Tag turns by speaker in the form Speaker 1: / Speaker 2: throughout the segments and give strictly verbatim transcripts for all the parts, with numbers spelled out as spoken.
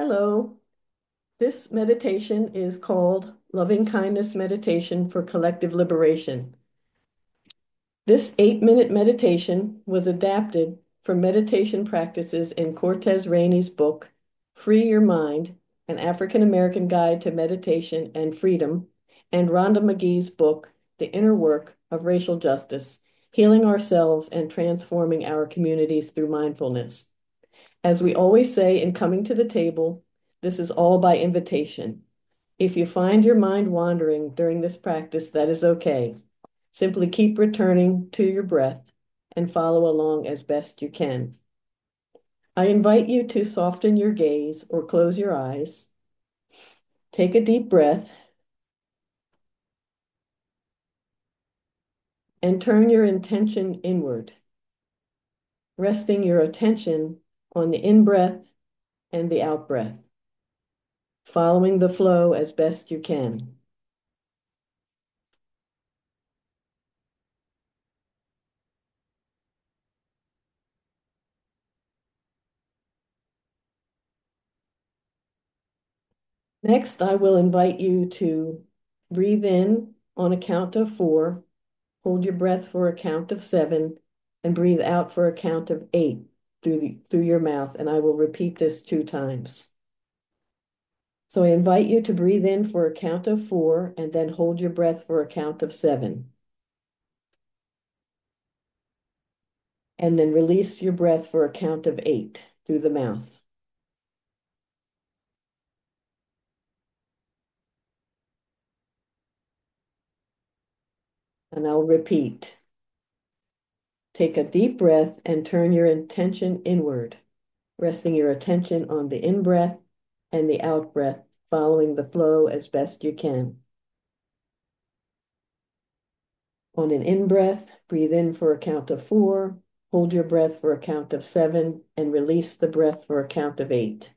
Speaker 1: Hello. This meditation is called Loving Kindness Meditation for Collective Liberation. This eight-minute meditation was adapted from meditation practices in Cortez Rainey's book, Free Your Mind, An African American Guide to Meditation and Freedom, and Rhonda McGee's book, The Inner Work of Racial Justice, Healing Ourselves and Transforming Our Communities Through Mindfulness. As we always say in coming to the table, this is all by invitation. If you find your mind wandering during this practice, that is okay. Simply keep returning to your breath and follow along as best you can. I invite you to soften your gaze or close your eyes. Take a deep breath and turn your intention inward, resting your attention on the in-breath and the out-breath, following the flow as best you can. Next, I will invite you to breathe in on a count of four, hold your breath for a count of seven, and breathe out for a count of eight through, the, through your mouth, and I will repeat this two times. So I invite you to breathe in for a count of four and then hold your breath for a count of seven. And then release your breath for a count of eight through the mouth. And I'll repeat. Take a deep breath and turn your intention inward, resting your attention on the in-breath and the out-breath, following the flow as best you can. On an in-breath, breathe in for a count of four, hold your breath for a count of seven, and release the breath for a count of eight.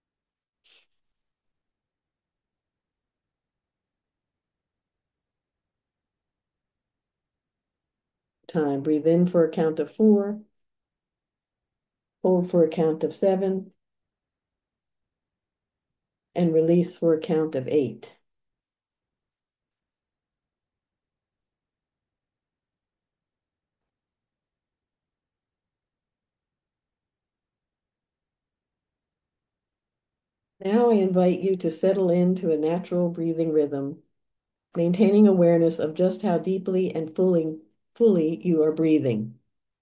Speaker 1: Time. Breathe in for a count of four, hold for a count of seven, and release for a count of eight. Now I invite you to settle into a natural breathing rhythm, maintaining awareness of just how deeply and fully, fully you are breathing.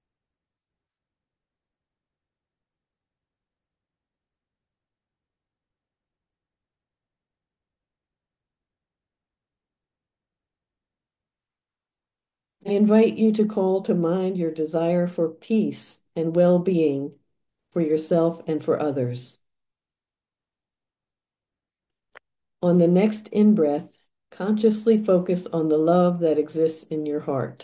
Speaker 1: I invite you to call to mind your desire for peace and well-being for yourself and for others. On the next in-breath, consciously focus on the love that exists in your heart.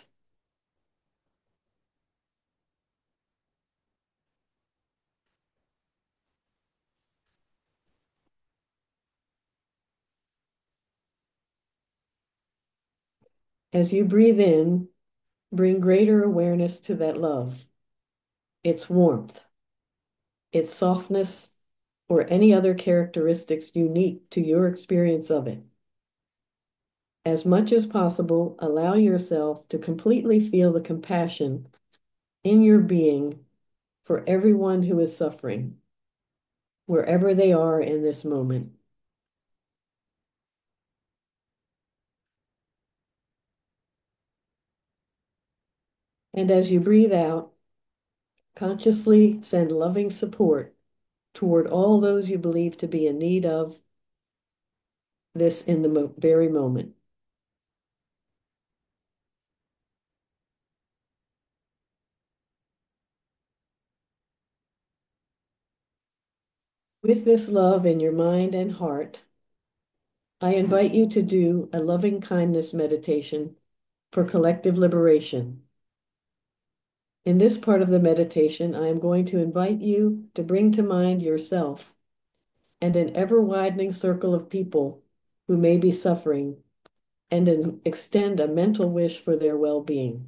Speaker 1: As you breathe in, bring greater awareness to that love, its warmth, its softness, or any other characteristics unique to your experience of it. As much as possible, allow yourself to completely feel the compassion in your being for everyone who is suffering, wherever they are in this moment. And as you breathe out, consciously send loving support toward all those you believe to be in need of this in the mo- very moment. With this love in your mind and heart, I invite you to do a loving kindness meditation for collective liberation. In this part of the meditation, I am going to invite you to bring to mind yourself and an ever-widening circle of people who may be suffering and an, extend a mental wish for their well-being.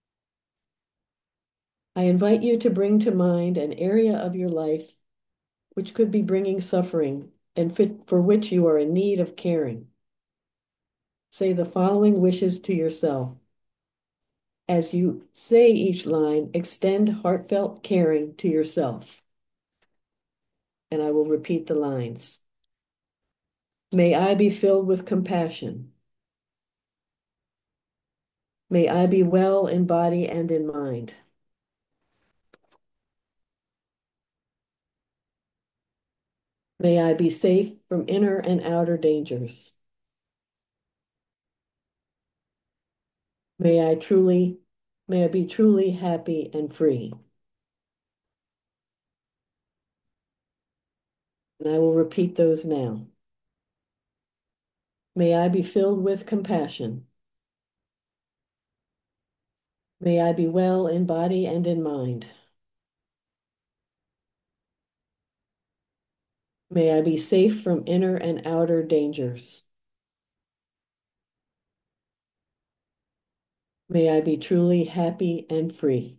Speaker 1: I invite you to bring to mind an area of your life which could be bringing suffering and fit for which you are in need of caring. Say the following wishes to yourself. As you say each line, extend heartfelt caring to yourself. And I will repeat the lines. May I be filled with compassion. May I be well in body and in mind. May I be safe from inner and outer dangers. May I truly, may I be truly happy and free. And I will repeat those now. May I be filled with compassion. May I be well in body and in mind. May I be safe from inner and outer dangers. May I be truly happy and free.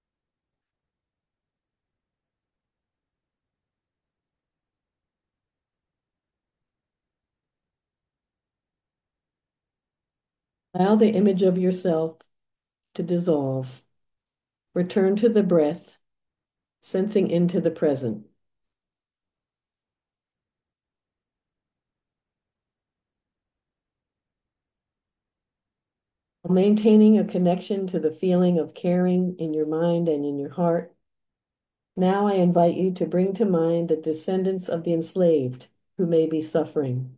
Speaker 1: Allow the image of yourself to dissolve. Return to the breath, sensing into the present. While maintaining a connection to the feeling of caring in your mind and in your heart, now I invite you to bring to mind the descendants of the enslaved who may be suffering.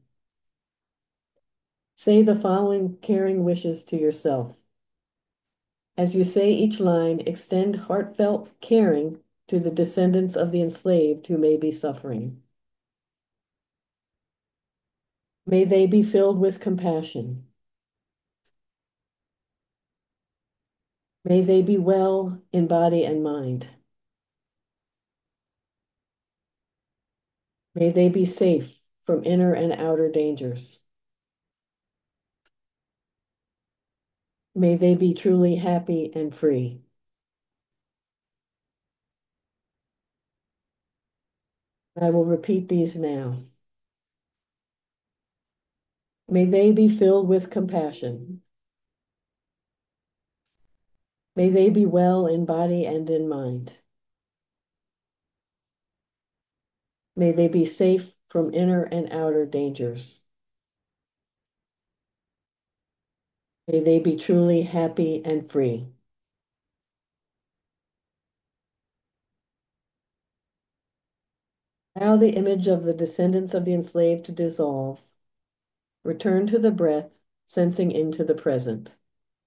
Speaker 1: Say the following caring wishes to yourself. As you say each line, extend heartfelt caring to the descendants of the enslaved who may be suffering. May they be filled with compassion. May they be well in body and mind. May they be safe from inner and outer dangers. May they be truly happy and free. I will repeat these now. May they be filled with compassion. May they be well in body and in mind. May they be safe from inner and outer dangers. May they be truly happy and free. Allow the image of the descendants of the enslaved to dissolve. Return to the breath, sensing into the present.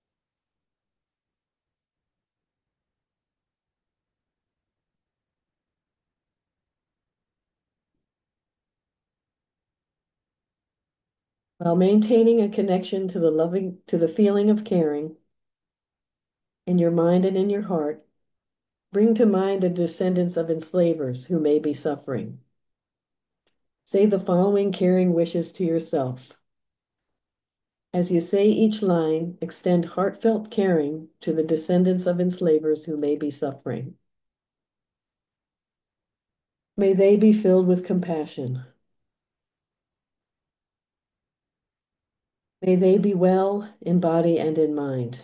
Speaker 1: While maintaining a connection to the loving, to the feeling of caring in your mind and in your heart, bring to mind the descendants of enslavers who may be suffering. Say the following caring wishes to yourself. As you say each line, extend heartfelt caring to the descendants of enslavers who may be suffering. May they be filled with compassion. May they be well in body and in mind.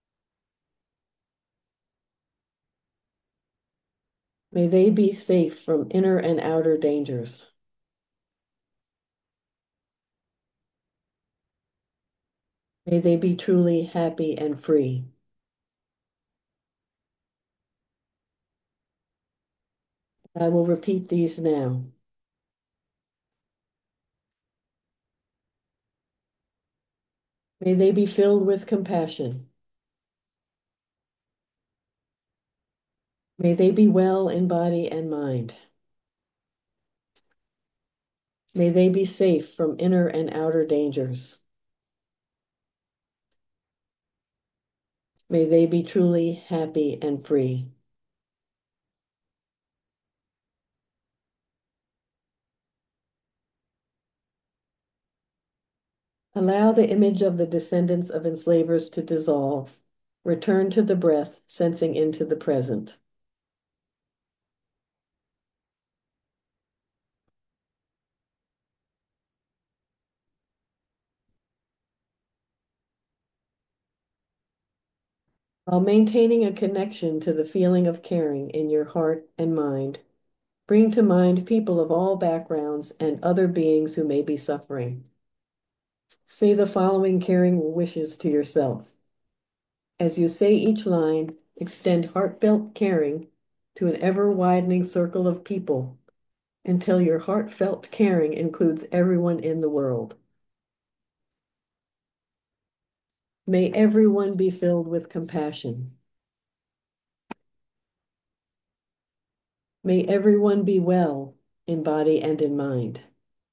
Speaker 1: May they be safe from inner and outer dangers. May they be truly happy and free. I will repeat these now. May they be filled with compassion. May they be well in body and mind. May they be safe from inner and outer dangers. May they be truly happy and free. Allow the image of the descendants of enslavers to dissolve. Return to the breath, sensing into the present. While maintaining a connection to the feeling of caring in your heart and mind, bring to mind people of all backgrounds and other beings who may be suffering. Say the following caring wishes to yourself. As you say each line, extend heartfelt caring to an ever-widening circle of people until your heartfelt caring includes everyone in the world. May everyone be filled with compassion. May everyone be well in body and in mind.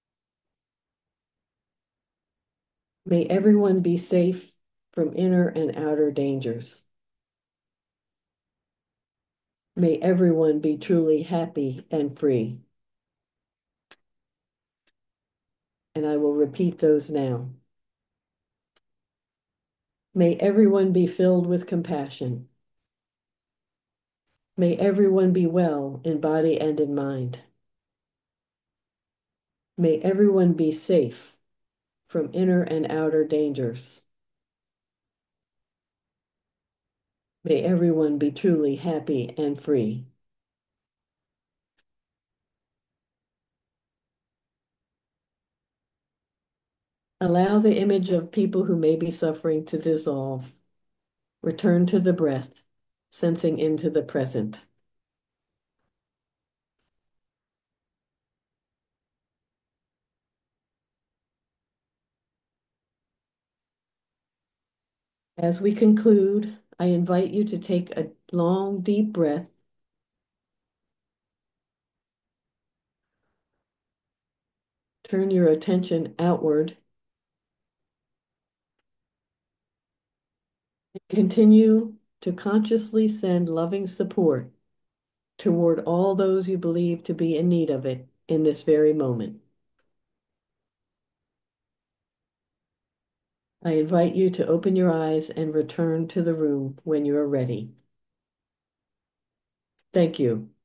Speaker 1: May everyone be safe from inner and outer dangers. May everyone be truly happy and free. And I will repeat those now. May everyone be filled with compassion. May everyone be well in body and in mind. May everyone be safe from inner and outer dangers. May everyone be truly happy and free. Allow the image of people who may be suffering to dissolve. Return to the breath, sensing into the present. As we conclude, I invite you to take a long, deep breath. Turn your attention outward. Continue to consciously send loving support toward all those you believe to be in need of it in this very moment. I invite you to open your eyes and return to the room when you are ready. Thank you.